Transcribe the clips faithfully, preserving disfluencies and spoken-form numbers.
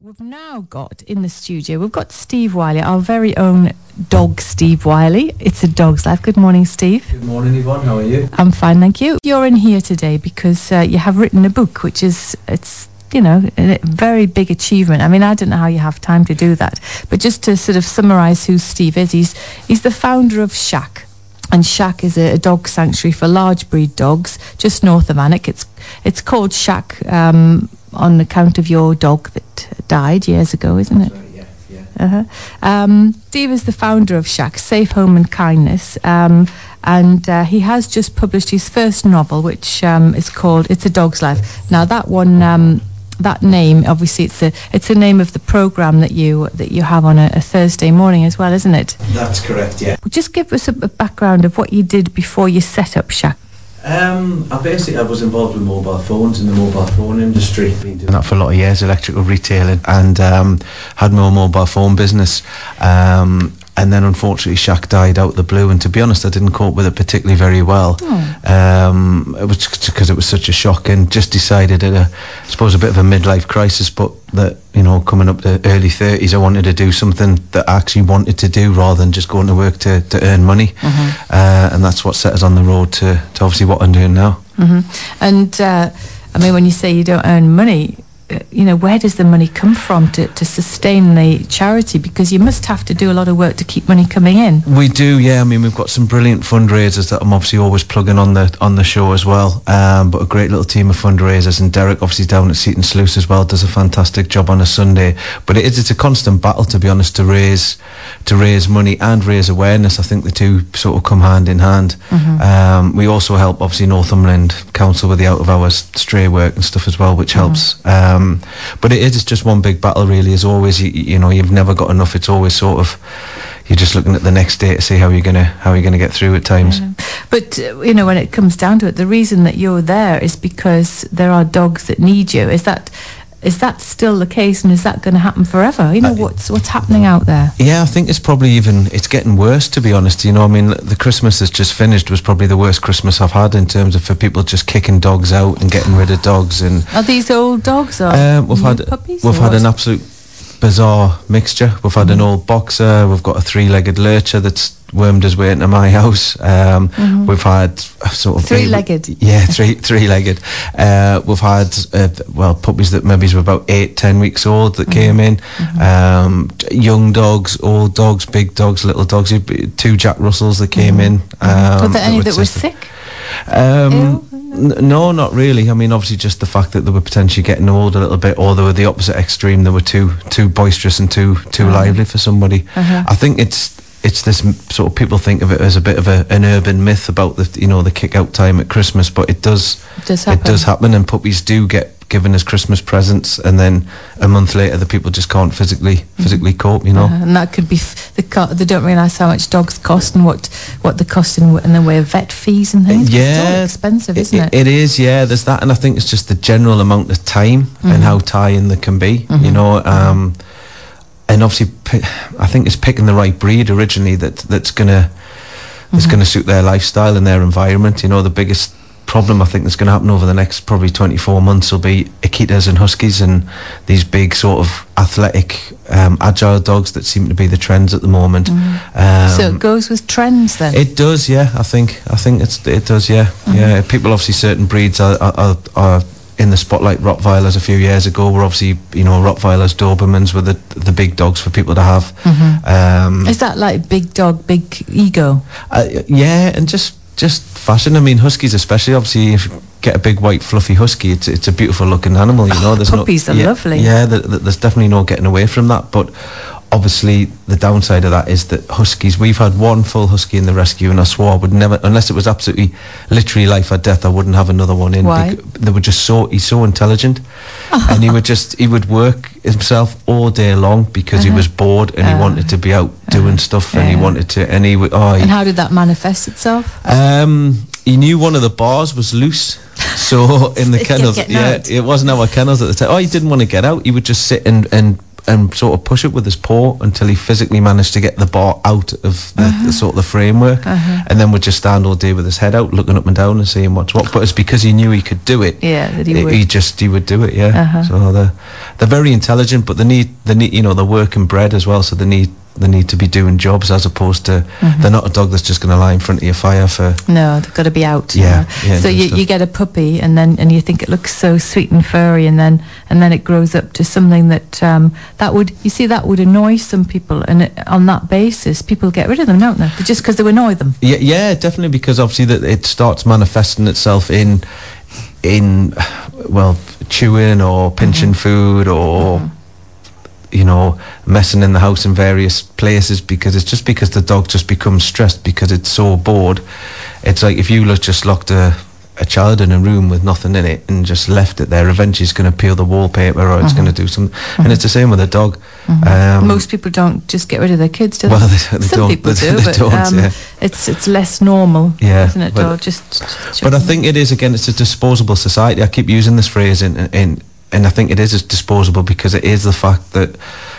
We've now got in the studio, we've got Steve Wiley, our very own dog Steve Wiley. It's a Dog's Life. Good morning, Steve. Good morning, Yvonne. How are you? I'm fine, thank you. You're in here today because uh, you have written a book, which is, it's, you know, a very big achievement. I mean, I don't know how you have time to do that. But just to sort of summarise who Steve is, he's, he's the founder of Shack. And Shack is a, a dog sanctuary for large breed dogs just north of Alnwick. It's, it's called Shack um, on account of your dog that died years ago, isn't it? Right, yeah, yeah. Uh-huh. Um, Steve is the founder of Shack, Safe Home and Kindness, um, and uh, he has just published his first novel, which um, is called It's a Dog's Life. Now, that one, um, that name, obviously, it's the it's the name of the programme that you that you have on a, a Thursday morning as well, isn't it? That's correct, yeah. Well, just give us a, a background of what you did before you set up Shack. Um, I basically I was involved with mobile phones in the mobile phone industry. Been doing that for a lot of years, electrical retailing, and um, had my own mobile phone business. Um, and then unfortunately Shack died out of the blue, and to be honest I didn't cope with it particularly very well. Oh. Um, it was because it was such a shock, and just decided at a, I suppose a bit of a midlife crisis, but that, you know, coming up to early thirties I wanted to do something that I actually wanted to do rather than just going to work to, to earn money. Mm-hmm. uh, and that's what set us on the road to, to obviously what I'm doing now. Mm-hmm. And uh, I mean, when you say you don't earn money, you know, where does the money come from to, to sustain the charity? Because you must have to do a lot of work to keep money coming in. We do, yeah. I mean, we've got some brilliant fundraisers that I'm obviously always plugging on the on the show as well. Um, but a great little team of fundraisers, and Derek, obviously down at Seaton Sluice as well, does a fantastic job on a Sunday. But it is it's a constant battle, to be honest, to raise to raise money and raise awareness. I think the two sort of come hand in hand. Mm-hmm. Um, we also help obviously Northumberland Council with the out of hours stray work and stuff as well, which helps. Mm-hmm. Um, but it is it's just one big battle, really. As always, you, you know, you've never got enough. It's always sort of, you're just looking at the next day to see how you're gonna how you're gonna get through at times. Yeah. But uh, you know, when it comes down to it, the reason that you're there is because there are dogs that need you. Is that is that still the case, and is that going to happen forever? You know, uh, what's what's happening out there? Yeah, I think it's probably even it's getting worse, to be honest. You know, I mean, the Christmas that's just finished was probably the worst Christmas I've had in terms of for people just kicking dogs out and getting rid of dogs. And are these old dogs or um, we've had puppies? We've had what? an absolute bizarre mixture. We've had mm. an old boxer. We've got a three-legged lurcher that's wormed his way into my house. Um, mm-hmm. We've had sort of three-legged. Baby, yeah, three three-legged. Uh, we've had uh, well puppies that maybe were about eight, ten weeks old that mm-hmm. came in. Mm-hmm. Um, young dogs, old dogs, big dogs, little dogs. Two Jack Russells that came mm-hmm. in. Um, were there any that, that were sick? Um, n- no, not really. I mean, obviously, just the fact that they were potentially getting old a little bit, or they were the opposite extreme. They were too too boisterous and too too uh-huh. lively for somebody. Uh-huh. I think it's. It's this sort of, people think of it as a bit of a, an urban myth about the, you know, the kick out time at Christmas, but it does, it does happen. It does happen, and puppies do get given as Christmas presents, and then a month later the people just can't physically mm-hmm. physically cope, you know. Uh, and that could be f- the co- they don't realise how much dogs cost and what what they cost in, in the way of vet fees and things. Yeah, it's all expensive, isn't it, it? It is, yeah. There's that, and I think it's just the general amount of time mm-hmm. and how tiring they can be, mm-hmm. you know. Um, And obviously, I think it's picking the right breed originally that that's gonna that's mm-hmm. gonna suit their lifestyle and their environment. You know, the biggest problem I think that's going to happen over the next probably twenty-four months will be Akitas and Huskies and these big sort of athletic, um, agile dogs that seem to be the trends at the moment. Mm-hmm. Um, so it goes with trends then. It does, yeah. I think I think it's it does, yeah, mm-hmm. yeah. People obviously certain breeds are. are, are, are in the spotlight. Rottweilers a few years ago were obviously, you know, Rottweilers, Dobermans were the the big dogs for people to have. Mm-hmm. Um, Is that like big dog, big ego? Uh, yeah, and just just fashion. I mean, Huskies especially. Obviously, if you get a big white fluffy Husky, it's it's a beautiful looking animal. You know, oh, there's puppies no, are yeah, lovely. Yeah, the, the, there's definitely no getting away from that. But obviously, the downside of that is that Huskies, we've had one full Husky in the rescue, and I swore I would never, unless it was absolutely, literally life or death, I wouldn't have another one in. Why? They were just so, he's so intelligent, and he would just, he would work himself all day long because uh-huh. he was bored and uh-huh. he wanted to be out doing uh-huh. stuff, and yeah. he wanted to, and he would, oh. He, and how did that manifest itself? Um, he knew one of the bars was loose. So in the kennels, yeah, out. It wasn't our kennels at the time. Oh, he didn't want to get out. He would just sit and, and and sort of push it with his paw until he physically managed to get the bar out of the, uh-huh. the sort of the framework, uh-huh. and then would just stand all day with his head out, looking up and down and seeing what's what. But it's because he knew he could do it. Yeah, that he He, would. he just he would do it. Yeah. Uh-huh. So they're they're very intelligent, but they need they need you know they're work and bred as well. So they need they need to be doing jobs as opposed to mm-hmm. they're not a dog that's just going to lie in front of your fire for. No, they've got to be out. Yeah. yeah so you, you get a puppy, and then and you think it looks so sweet and furry, and then and then it grows up to something that um, that would you see that would annoy some people, and it, on that basis, people get rid of them, don't they? Just because they annoy them. Yeah, yeah, definitely, because obviously that it starts manifesting itself in in well chewing or pinching mm-hmm. food or. Mm-hmm. you know, messing in the house in various places, because it's just because the dog just becomes stressed because it's so bored. It's like if you lo- just locked a, a child in a room with nothing in it and just left it there, eventually it's going to peel the wallpaper or it's mm-hmm. going to do something. Mm-hmm. And it's the same with a dog. Mm-hmm. Um, Most people don't just get rid of their kids, do they? Well, they, they Some don't. people they, do, they but don't, um, yeah. it's it's less normal, yeah, isn't it? But, Or just, just but I think it is, again, it's a disposable society. I keep using this phrase in, in and I think it is disposable because it is the fact that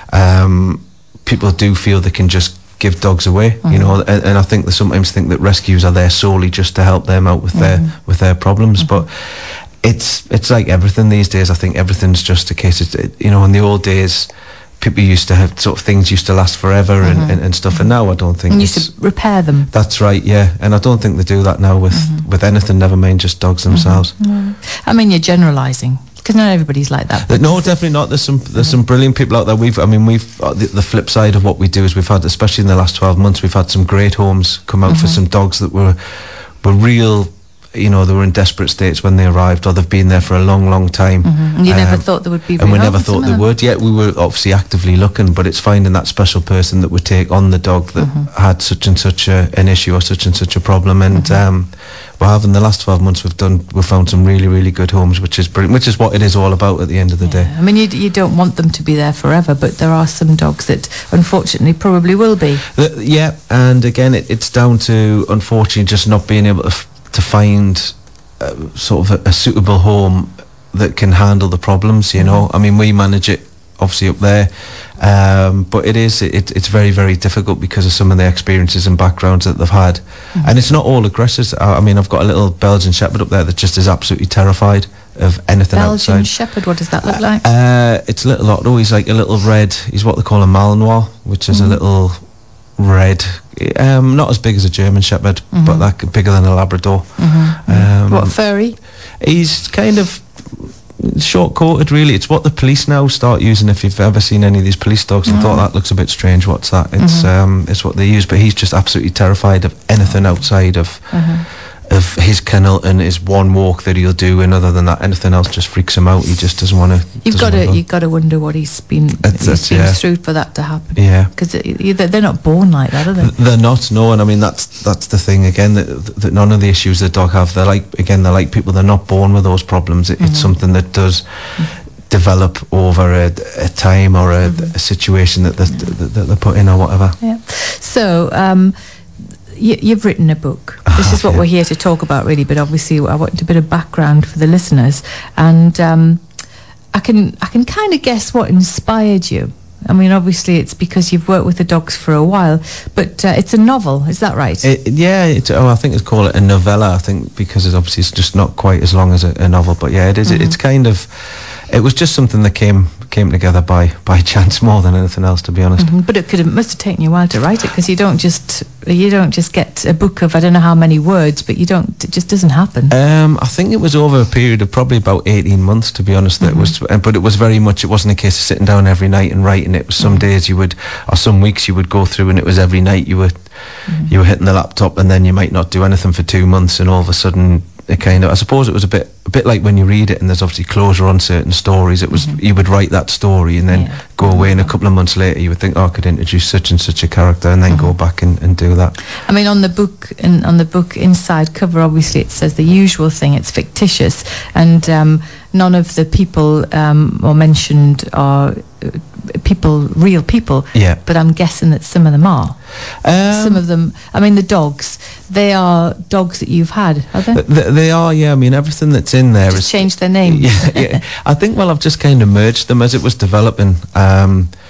um, people do feel they can just give dogs away, mm-hmm. you know, and, and I think they sometimes think that rescues are there solely just to help them out with mm-hmm. their with their problems, mm-hmm. but it's it's like everything these days. I think everything's just a case of, it, you know, in the old days, people used to have sort of things used to last forever mm-hmm. and, and, and stuff, and now I don't think and you used to repair them. That's right, yeah, and I don't think they do that now with mm-hmm. with anything, never mind just dogs themselves. Mm-hmm. No. I mean, you're generalising, because not everybody's like that. Uh, no, definitely not. There's some there's some brilliant people out there. We've, I mean, we've uh, the, the flip side of what we do is we've had, especially in the last twelve months, we've had some great homes come out mm-hmm. for some dogs that were were real. You know, they were in desperate states when they arrived, or they've been there for a long, long time. Mm-hmm. And you um, never thought there would be. And we never thought they would. Yeah, we were obviously actively looking, but it's finding that special person that would take on the dog that mm-hmm. had such and such a, an issue or such and such a problem. And mm-hmm. um, we have in the last twelve months, we've done, we've found some really, really good homes, which is brilliant, which is what it is all about at the end of the yeah. day. I mean, you you don't want them to be there forever, but there are some dogs that unfortunately probably will be. The, yeah, and again, it, it's down to unfortunately just not being able to f- to find. Uh, sort of a, a suitable home that can handle the problems, you mm-hmm. know. I mean, we manage it obviously up there, um, but it is it, it's very, very difficult because of some of the experiences and backgrounds that they've had. Mm-hmm. And it's not all aggressors. I, I mean, I've got a little Belgian Shepherd up there that just is absolutely terrified of anything Belgian outside. Belgian Shepherd, what does that look like? Uh, it's a little Otto. He's like a little red, he's what they call a Malinois, which is mm-hmm. a little red, um, not as big as a German Shepherd, mm-hmm. but like bigger than a Labrador. Mm-hmm. Um, what, furry? He's kind of short-coated, really. It's what the police now start using. If you've ever seen any of these police dogs and mm-hmm. thought that looks a bit strange, what's that? It's mm-hmm. um, it's what they use. But he's just absolutely terrified of anything outside of mm-hmm. of his kennel and his one walk that he'll do. And other than that, anything else just freaks him out. He just doesn't want to. You've got to you've got to wonder what he's been it's, he's it's, been yeah. through for that to happen. Yeah, because they're not born like that, are they? They're not. No, and I mean that's that's the thing again. That, that none of the issues the dog have. They're like again. They're like people. They're not born with those problems. It, mm-hmm. It's something that does. Mm-hmm. develop over a, a time or a, mm-hmm. a situation that they're, yeah. that they're put in or whatever. Yeah. So um, you, you've written a book. This oh, is what yeah. we're here to talk about, really. But obviously, I want a bit of background for the listeners, and um, I can I can kind of guess what inspired you. I mean, obviously, it's because you've worked with the dogs for a while, but uh, it's a novel. Is that right? It, yeah, it's, oh, I think it's called it a novella. I think because it's obviously it's just not quite as long as a, a novel, but yeah, it is. Mm-hmm. It's kind of. It was just something that came came together by, by chance more than anything else, to be honest. Mm-hmm. But it could have, must have taken you a while to write it, because you don't just you don't just get a book of I don't know how many words, but you don't. It just doesn't happen. Um, I think it was over a period of probably about eighteen months, to be honest. Mm-hmm. That it was, but it was very much. It wasn't a case of sitting down every night and writing. It was some mm-hmm. days you would, or some weeks you would go through, and it was every night you were mm-hmm. you were hitting the laptop, and then you might not do anything for two months, and all of a sudden. It kind of, I suppose it was a bit, a bit like when you read it, and there's obviously closure on certain stories. It was mm-hmm. you would write that story, and then yeah. go away, and a couple of months later, you would think, "Oh, I could introduce such and such a character," and then mm-hmm. go back and, and do that. I mean, on the book, in, on the book inside cover, obviously it says the usual thing. It's fictitious, and um, none of the people um, or mentioned are uh, people, real people. Yeah. But I'm guessing that some of them are. Um, some of them, I mean, the dogs, they are dogs that you've had, are they? They, they are, yeah. I mean, everything that's in there just is... changed their name. Yeah, yeah. I think, well, I've just kind of merged them as it was developing. Um,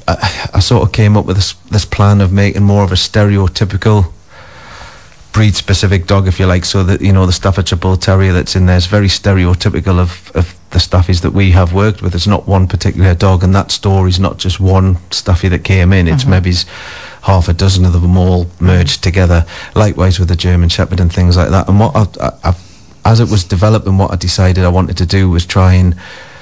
I, I sort of came up with this this plan of making more of a stereotypical breed specific dog, if you like, so that, you know, the Staffordshire Bull Terrier that's in there is very stereotypical of, of the Staffies that we have worked with. It's not one particular dog, and that story's not just one Staffy that came in, it's mm-hmm. maybe half a dozen of them all merged together. Likewise with the German Shepherd and things like that. And what I, I, I, as it was developing, what I decided I wanted to do was try and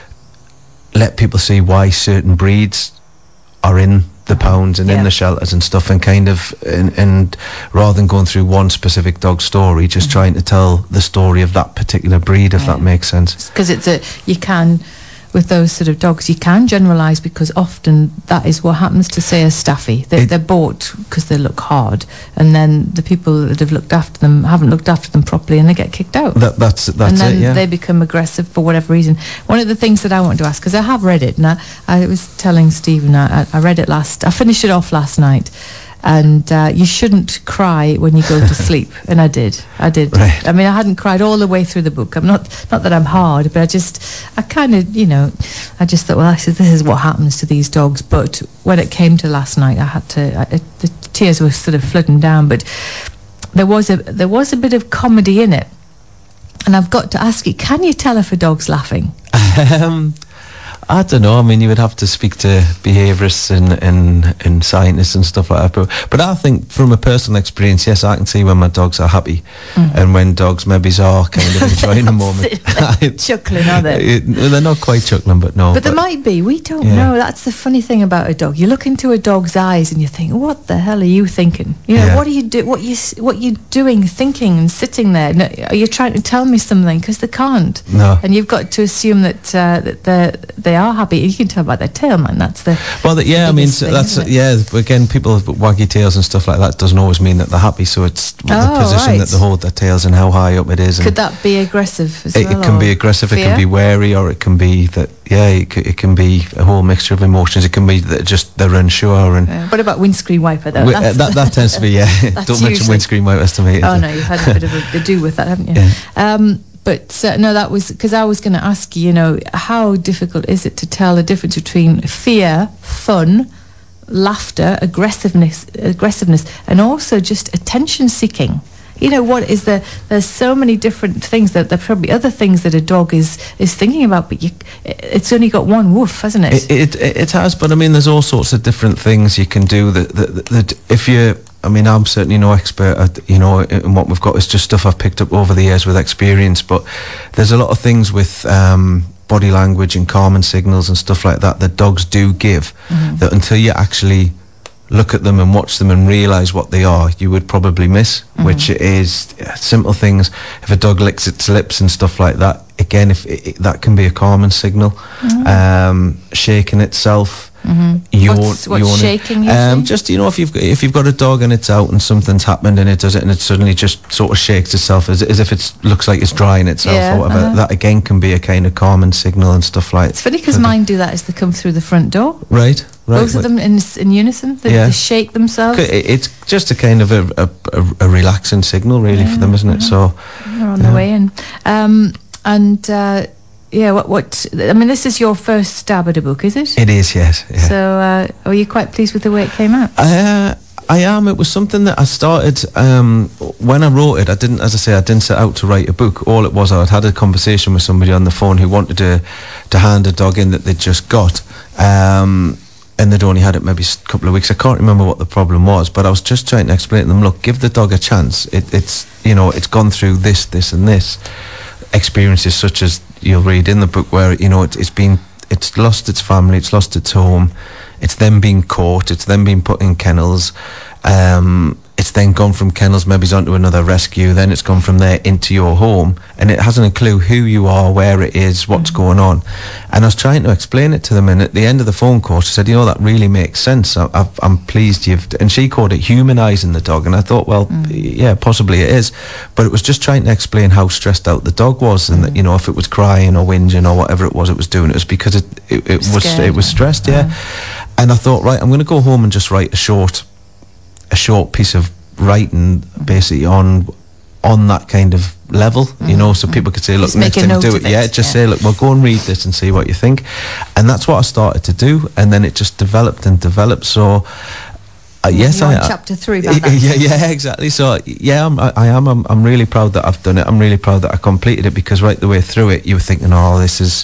let people see why certain breeds are in the pounds and yeah. in the shelters and stuff, and kind of and, and rather than going through one specific dog story, just mm-hmm. trying to tell the story of that particular breed, if yeah. that makes sense. Because it's a you can with those sort of dogs, you can generalise, because often that is what happens to, say, a Staffy. They, they're bought because they look hard, and then the people that have looked after them haven't looked after them properly, and they get kicked out. That, that's that's and then it, yeah. they become aggressive for whatever reason. One of the things that I wanted to ask, because I have read it, and I, I was telling Stephen, I, I read it last, I finished it off last night, and uh, you shouldn't cry when you go to sleep, and I did. I did. Right. I mean, I hadn't cried all the way through the book. I'm not, not that I'm hard, but I just, I kind of, you know, I just thought, well, I said, this is what happens to these dogs. But when it came to last night, I had to. I, it, the tears were sort of flooding down, but there was a there was a bit of comedy in it, and I've got to ask you, can you tell if a dog's laughing? Um. I don't know. I mean, you would have to speak to behaviourists and, and, and scientists and stuff like that. But, but I think from a personal experience, yes, I can see when my dogs are happy mm. and when dogs maybe are kind of enjoying a moment. Chuckling, are they? It, they're not quite chuckling, but no. But, but there might be. We don't yeah. know. That's the funny thing about a dog. You look into a dog's eyes and you think, what the hell are you thinking? You know, yeah. what are you do? What you what you doing, thinking and sitting there? No, are you trying to tell me something? Because they can't. No. And you've got to assume that uh, that they they are happy. You can tell by their tail, man. That's the well. The, yeah, I mean, thing, that's yeah. Again, people with waggy tails and stuff like that doesn't always mean that they're happy. So it's oh, the position right. that they hold their tails and how high up it is. Could that be aggressive as it, well? It can be aggressive. Fear? It can be wary, or it can be that. Yeah, it, it can be a whole mixture of emotions. It can be that just they're unsure. And uh, what about windscreen wiper though? We, uh, that that tends to be yeah. Don't mention windscreen wipers to me. Oh no, you've had a bit of a, a do with that, haven't you? Yeah. Um, But uh, no, that was because I was going to ask you, you know, how difficult is it to tell the difference between fear, fun, laughter, aggressiveness, aggressiveness, and also just attention seeking? You know, what is the? There's so many different things that there's probably other things that a dog is is thinking about, but you, it's only got one woof, hasn't it? It, it it has, but I mean, there's all sorts of different things you can do. That that, that if you. I mean, I'm certainly no expert at, you know, in what we've got. It's just stuff I've picked up over the years with experience. But there's a lot of things with um, body language and calming signals and stuff like that that dogs do give, mm-hmm. that until you actually look at them and watch them and realise what they are, you would probably miss, mm-hmm. which is simple things. If a dog licks its lips and stuff like that, again, if it, it, that can be a calming signal. Mm-hmm. Um, shaking itself. Mm-hmm. Yawn, what's what's yawning. shaking? Um, just, you know, if you've got, if you've got a dog and it's out and something's happened and it does it and it suddenly just sort of shakes itself as, as if it looks like it's drying itself yeah, or whatever. Uh-huh. That again can be a kind of calming signal and stuff like. It's funny because mine do that as they come through the front door. Right, right. Both of them in in unison. They, yeah. they shake themselves. It's just a kind of a a, a, a relaxing signal, really, yeah, for them, isn't it? So they're on yeah. their way in, um, and. Uh, Yeah, what, what, I mean, this is your first stab at a book, is it? It is, yes. Yeah. So, uh, are you quite pleased with the way it came out? Uh, I am. It was something that I started, um, when I wrote it, I didn't, as I say, I didn't set out to write a book. All it was, I'd had a conversation with somebody on the phone who wanted to, to hand a dog in that they'd just got. Um, and they'd only had it maybe a couple of weeks. I can't remember what the problem was, but I was just trying to explain to them, look, give the dog a chance. It, it's, you know, it's gone through this, this and this. Experiences such as you'll read in the book where, you know, it, it's been, it's lost its family, it's lost its home, it's then been caught, it's then been put in kennels, um, it's then gone from kennels maybe onto another rescue, then it's gone from there into your home, and it hasn't a clue who you are, where it is, what's mm-hmm. going on. And I was trying to explain it to them, and at the end of the phone call she said, you know, that really makes sense. I, I've, I'm pleased you've, and she called it humanising the dog, and I thought, well, mm. yeah, possibly it is, but it was just trying to explain how stressed out the dog was, and mm. that, you know, if it was crying or whinging or whatever it was it was doing, it was because it, it, it was Scared. it was stressed, yeah. Uh. And I thought, right, I'm going to go home and just write a short a short piece of writing basically on on that kind of level, you know, so people could say, look, Just next make a time note do of it, it, yeah, just yeah. say, look, well, go and read this and see what you think. And that's what I started to do, and then it just developed and developed. So uh, yes, You're I on chapter three by that yeah, time. yeah, exactly. So yeah, I'm, I, I am. I'm, I'm really proud that I've done it. I'm really proud that I completed it, because right the way through it, you were thinking, oh, this is,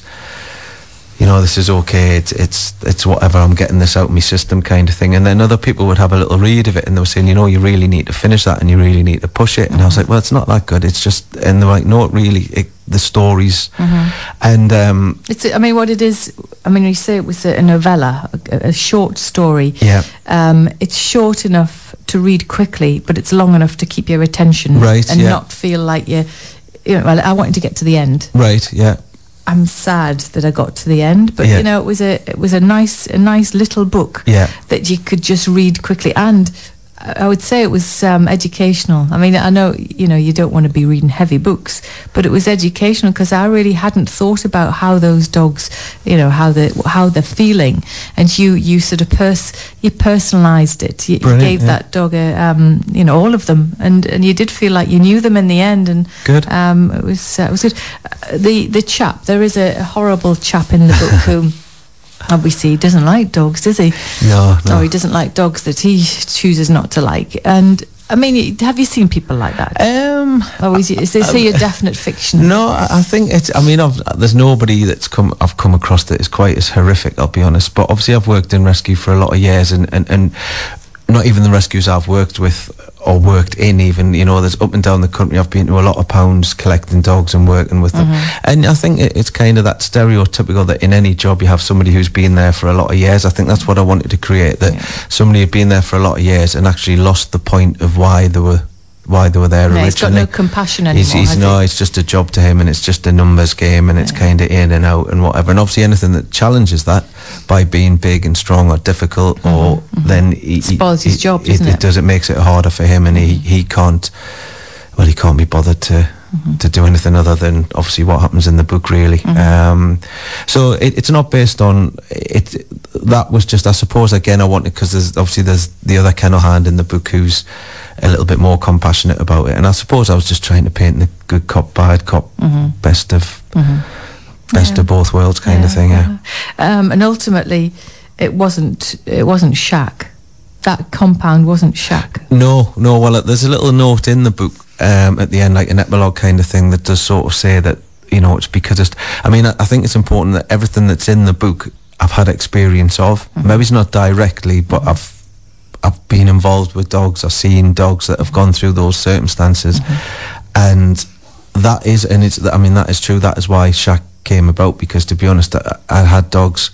you know, this is okay. It's it's it's whatever. I'm getting this out of my system, kind of thing. And then other people would have a little read of it, and they were saying, you know, you really need to finish that, and you really need to push it. And I was like, well, it's not that good. It's just, and they're like, no, it really, it, the stories, and um, It's, I mean, what it is, I mean, you say it was a novella, a, a short story. Yeah. Um, it's short enough to read quickly, but it's long enough to keep your attention. Right, And yeah. not feel like you, you know, well, I wanted to get to the end. right, yeah, I'm sad that I got to the end, but Yeah. you know, it was a it was a nice a nice little book Yeah. that you could just read quickly, and I would say it was um, educational. I mean, I know, you know, you don't want to be reading heavy books, but it was educational, because I really hadn't thought about how those dogs, you know, how they how they're feeling, and you you sort of pers you personalised it. You, you Brilliant, gave yeah. that dog a um, you know, all of them, and and you did feel like you knew them in the end, and Good. Um, it was uh, it was good. Uh, the the chap, there is a horrible chap in the book who. Obviously, he doesn't like dogs, does he? no, no. Or he doesn't like dogs that he chooses not to like. And I mean, have you seen people like that? Um, Or is, is this a definite fiction? No, I I think it's. I mean, I've, there's nobody that's come. I've come across that is quite as horrific. I'll be honest. But obviously, I've worked in rescue for a lot of years, and and, and not even the rescues I've worked with or worked in. Even, you know, there's up and down the country. I've been to a lot of pounds collecting dogs and working with them. And I think it, it's kind of that stereotypical that in any job you have somebody who's been there for a lot of years. I think that's what I wanted to create. That somebody had been there for a lot of years and actually lost the point of why they were. Why they were there No, originally. he's got no compassion anymore. He's, he's has no, he? it's just a job to him, and it's just a numbers game, and it's Yeah. kind of in and out and whatever. And obviously, anything that challenges that by being big and strong or difficult, or then he, he- Spoils his he- job, it, doesn't it it? does. It makes it harder for him, and he he can't. Well, he can't be bothered to. To do anything other than obviously what happens in the book, really. Um, so it, it's not based on it. That was just, I suppose, again, I wanted, because there's obviously there's the other kennel hand in the book who's a little bit more compassionate about it, and I suppose I was just trying to paint the good cop, bad cop, best of best Yeah. of both worlds kind of thing. Yeah. Um, and ultimately, it wasn't. It wasn't Shaq. That compound wasn't Shaq. No, no. Well, there's a little note in the book um, at the end, like an epilogue kind of thing, that does sort of say that, you know, it's because it's. I mean, I, I think it's important that everything that's in the book I've had experience of. Maybe it's not directly, but I've I've been involved with dogs. I've seen dogs that have gone through those circumstances, and that is, and it's. I mean, that is true. That is why Shaq came about, because, to be honest, I, I had dogs.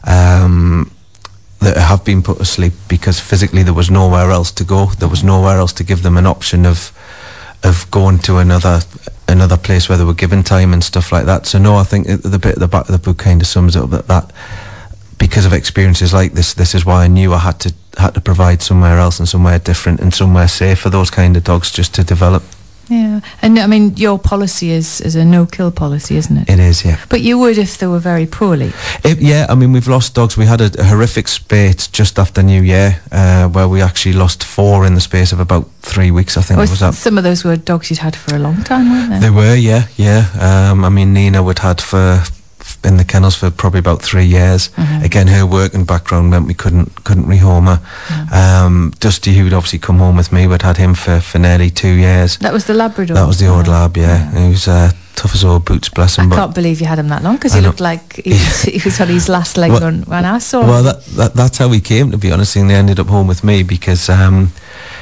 Um, that have been put to sleep because physically there was nowhere else to go. There was nowhere else to give them an option of of going to another another place where they were given time and stuff like that. So no, I think the bit at the back of the book kind of sums up that, that because of experiences like this, this is why I knew I had to had to provide somewhere else and somewhere different and somewhere safe for those kind of dogs just to develop. Yeah, and I mean, your policy is is a no-kill policy, isn't it? It is, yeah. But you would if they were very poorly. It, yeah, I mean, we've lost dogs. We had a, a horrific spate just after New Year, uh, where we actually lost four in the space of about three weeks, I think Or it was that. some of those were dogs you'd had for a long time, weren't they? They were, yeah, yeah. Um, I mean, Nina would had for in the kennels for probably about three years. Again, her working background meant we couldn't couldn't rehome her. Um, Dusty, who would obviously come home with me, would had him for, for nearly two years. That was the Labrador. That was the old Oh, lab, yeah. He was uh, tough as old boots, bless him. I but can't believe you had him that long, because I he know. looked like he was, he was on his last leg Well- when, when I saw Well, him. that, that that's how he came, to be honest, and they ended up home with me because um,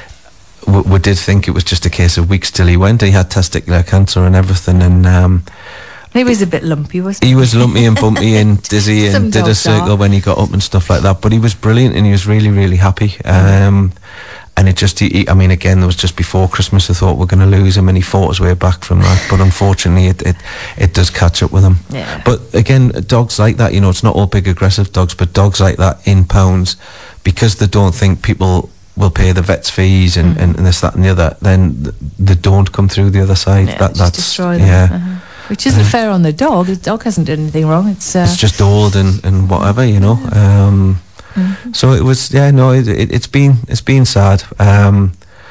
we, we did think it was just a case of weeks till he went. He had testicular cancer and everything, and um, He was a bit lumpy, wasn't he? he was lumpy and bumpy and dizzy and Some did a dogs circle are. when he got up and stuff like that. But he was brilliant and he was really, really happy. Um, and it just, he, he- I mean, again, it was just before Christmas. I thought we're going to lose him, and he fought his way back from that. But unfortunately, it, it it does catch up with him. Yeah. But again, dogs like that, you know, it's not all big aggressive dogs, but dogs like that in pounds, because they don't think people will pay the vet's fees and, and, and this, that, and the other, then th- they don't come through the other side. Yeah, that just that's destroy them. yeah. Uh-huh. Which isn't fair on the dog. The dog hasn't done anything wrong. It's, uh, It's just old and, and whatever, you know. Um, So it was, yeah, no, it, it, it's been it's been sad. Um,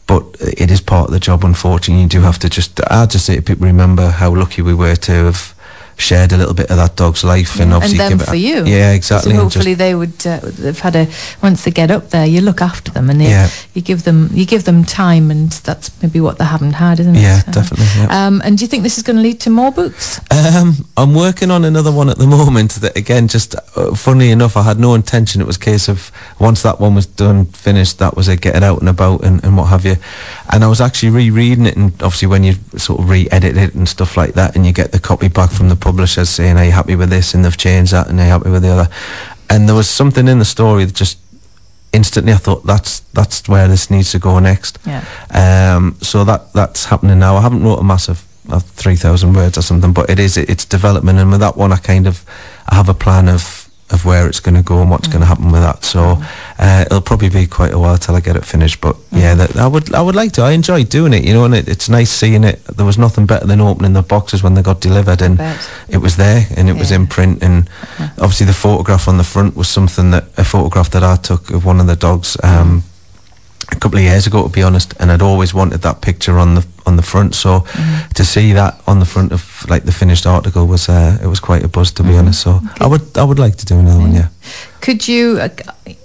but it is part of the job, unfortunately. You do have to just, I just say to people, remember how lucky we were to have shared a little bit of that dog's life, yeah. and obviously and them give it for you. Yeah, exactly. So hopefully they would uh, they've had a once they get up there, you look after them, and they, yeah. you give them you give them time, and that's maybe what they haven't had, isn't yeah, it? Yeah, definitely. Yeah. Um, and do you think this is going to lead to more books? Um, I'm working on another one at the moment. That again, just uh, funnily enough, I had no intention. It was a case of once that one was done, finished, that was it, get it out and about and, and what have you. And I was actually rereading it, and obviously when you sort of re-edit it and stuff like that, and you get the copy back from the publishers saying, are you happy with this, and they've changed that, and are you happy with the other, and there was something in the story that just instantly I thought that's that's where this needs to go next. Yeah. Um, so that that's happening now. I haven't wrote a massive uh, three thousand words or something, but it is it, it's development, and with that one I kind of I have a plan of of where it's going to go and what's mm. going to happen with that. So uh, it'll probably be quite a while till I get it finished. But mm. yeah, that, I would I would like to. I enjoy doing it, you know, and it, it's nice seeing it. There was nothing better than opening the boxes when they got delivered, and it was there, and it yeah. was in print. And uh-huh. obviously the photograph on the front was something that a photograph that I took of one of the dogs um, a couple of years ago, to be honest. And I'd always wanted that picture on the on the front. So mm. to see that on the front of like the finished article was uh, it was quite a buzz, to be mm. honest. So okay. I would I would like to do another yeah. one. Yeah. Could you? Uh,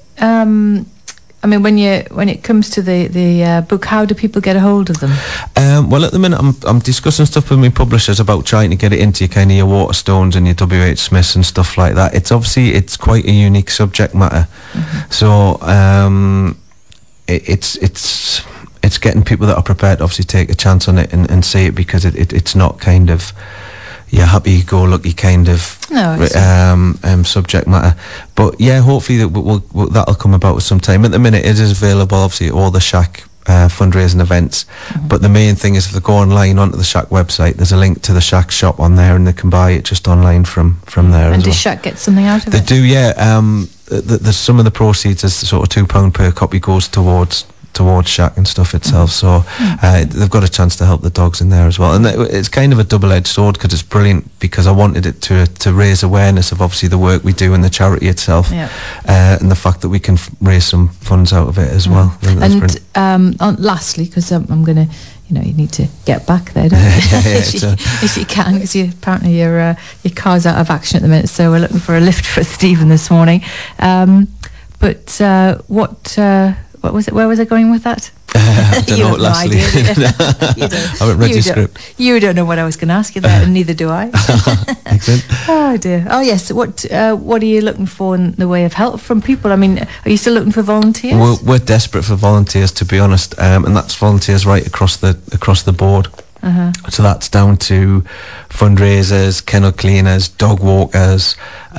um, I mean, when you when it comes to the the uh, book, how do people get a hold of them? Um, well, at the minute, I'm I'm discussing stuff with my publishers about trying to get it into your kind of your Waterstones and your W H Smiths and stuff like that. It's obviously it's quite a unique subject matter, mm-hmm. so um, it, it's it's. It's getting people that are prepared to obviously take a chance on it and, and see it, because it, it, it's not kind of yeah happy-go-lucky kind of no, um, um, subject matter. But yeah, hopefully that we'll, we'll, that'll come about with some time. At the minute, it is available obviously at all the Shack uh, fundraising events. Mm-hmm. But the main thing is if they go online onto the Shack website, there's a link to the Shack shop on there, and they can buy it just online from from there. And as does well. Shack get something out of they it? They do, yeah. Um, the, the, some of the proceeds, is sort of two pound per copy, goes towards. towards Shack and stuff itself. Mm. So uh, they've got a chance to help the dogs in there as well, and it's kind of a double-edged sword, because it's brilliant because I wanted it to to raise awareness of obviously the work we do in the charity itself, yeah. uh, and the fact that we can f- raise some funds out of it as mm. well. And um, on, lastly, because I'm, I'm going to you know you need to get back there, don't you? yeah, yeah, if, you if you can, because you, apparently your uh, your car's out of action at the minute, so we're looking for a lift for Stephen this morning. Um, but uh, what uh, What was it? Where was I going with that? Uh, I don't you know. have no Lastly, idea, you don't. I haven't read you your don't, script. You don't know what I was going to ask you there, and neither do I. Excellent. Oh dear. Oh yes. What uh, What are you looking for in the way of help from people? I mean, are you still looking for volunteers? We're, we're desperate for volunteers, to be honest, um, and that's volunteers right across the across the board. Uh-huh. So that's down to fundraisers, kennel cleaners, dog walkers,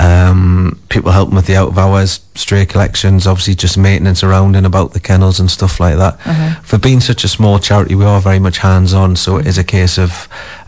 um, people helping with the out of hours, stray collections, obviously just maintenance around and about the kennels and stuff like that. Uh-huh. For being such a small charity, we are very much hands-on, so it is a case of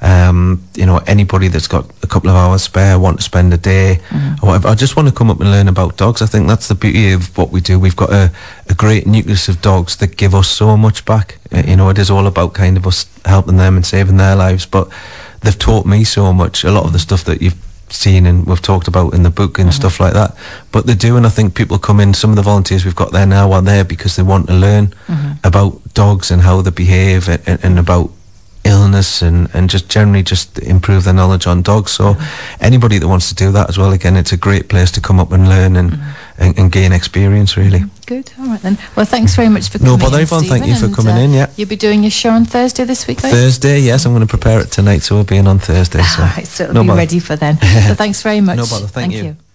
um, you know, anybody that's got a couple of hours spare, want to spend a day uh-huh. or whatever, I just want to come up and learn about dogs. I think that's the beauty of what we do. We've got a, a great nucleus of dogs that give us so much back. Uh, you know, it is all about kind of us helping them and saving their lives, but they've taught me so much. A lot of the stuff that you've seen and we've talked about in the book and mm-hmm. stuff like that, but they do, and I think people come in, some of the volunteers we've got there now are there because they want to learn mm-hmm. about dogs and how they behave, and, and, and about illness, and, and just generally just improve their knowledge on dogs. So mm-hmm. anybody that wants to do that as well, again, it's a great place to come up and learn and, mm-hmm. and, and gain experience, really. Good. All right then. Well, thanks very much for coming in. No bother, Yvonne. Thank you for coming uh, in. Yeah. You'll be doing your show on Thursday this week, right? Thursday, yes. I'm going to prepare it tonight, so we'll be in on Thursday. So. All right, so it'll no be bother. ready for then. So thanks very much. No bother. Thank, Thank you. you.